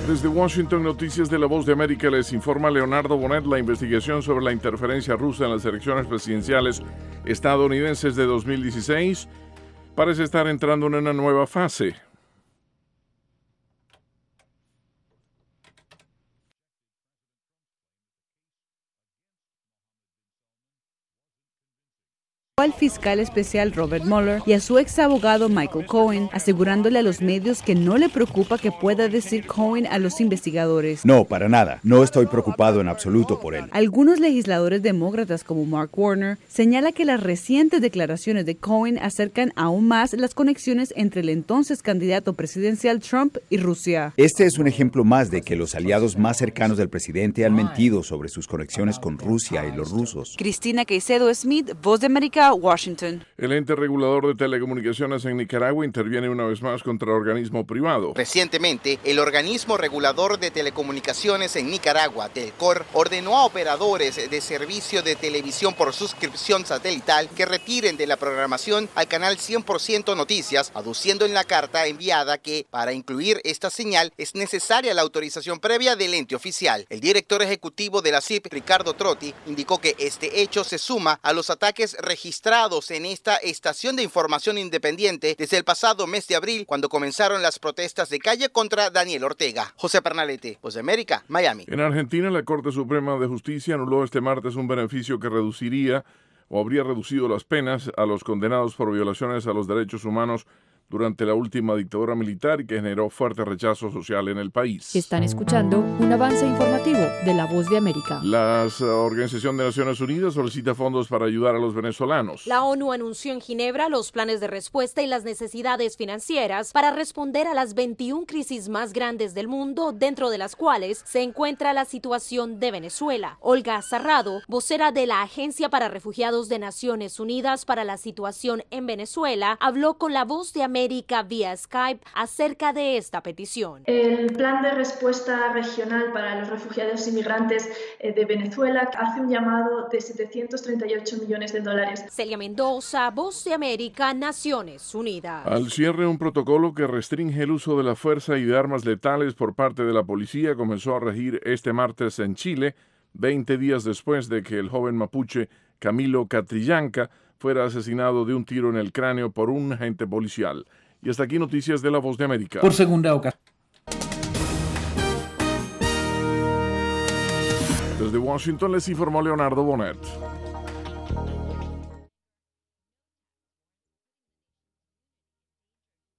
Desde Washington, Noticias de la Voz de América, les informa Leonardo Bonet. La investigación sobre la interferencia rusa en las elecciones presidenciales estadounidenses de 2016 parece estar entrando en una nueva fase. Al fiscal especial Robert Mueller y a su ex abogado Michael Cohen, asegurándole a los medios que no le preocupa que pueda decir Cohen a los investigadores. No, para nada. No estoy preocupado en absoluto por él. Algunos legisladores demócratas como Mark Warner señala que las recientes declaraciones de Cohen acercan aún más las conexiones entre el entonces candidato presidencial Trump y Rusia. Este es un ejemplo más de que los aliados más cercanos del presidente han mentido sobre sus conexiones con Rusia y los rusos. Cristina Caicedo Smith, Voz de América, Washington. El ente regulador de telecomunicaciones en Nicaragua interviene una vez más contra organismo privado. Recientemente, el organismo regulador de telecomunicaciones en Nicaragua, Telcor, ordenó a operadores de servicio de televisión por suscripción satelital que retiren de la programación al canal 100% Noticias, aduciendo en la carta enviada que, para incluir esta señal, es necesaria la autorización previa del ente oficial. El director ejecutivo de la CIP, Ricardo Trotti, indicó que este hecho se suma a los ataques registrados en esta estación de información independiente desde el pasado mes de abril, cuando comenzaron las protestas de calle contra Daniel Ortega. José Pernalete, Voz de América, Miami. En Argentina, la Corte Suprema de Justicia anuló este martes un beneficio que reduciría o habría reducido las penas a los condenados por violaciones a los derechos humanos durante la última dictadura militar y que generó fuerte rechazo social en el país. Están escuchando un avance informativo de La Voz de América. La Organización de Naciones Unidas solicita fondos para ayudar a los venezolanos. La ONU anunció en Ginebra los planes de respuesta y las necesidades financieras para responder a las 21 crisis más grandes del mundo, dentro de las cuales se encuentra la situación de Venezuela. Olga Sarrado, vocera de la Agencia para Refugiados de Naciones Unidas para la situación en Venezuela, habló con La Voz de América vía Skype acerca de esta petición. El plan de respuesta regional para los refugiados y migrantes de Venezuela hace un llamado de 738 millones de dólares. Celia Mendoza, Voz de América, Naciones Unidas. Al cierre, un protocolo que restringe el uso de la fuerza y de armas letales por parte de la policía comenzó a regir este martes en Chile, 20 días después de que el joven mapuche Camilo Catrillanca fuera asesinado de un tiro en el cráneo por un agente policial. Y hasta aquí noticias de La Voz de América. Por segunda ocasión. Desde Washington les informó Leonardo Bonet.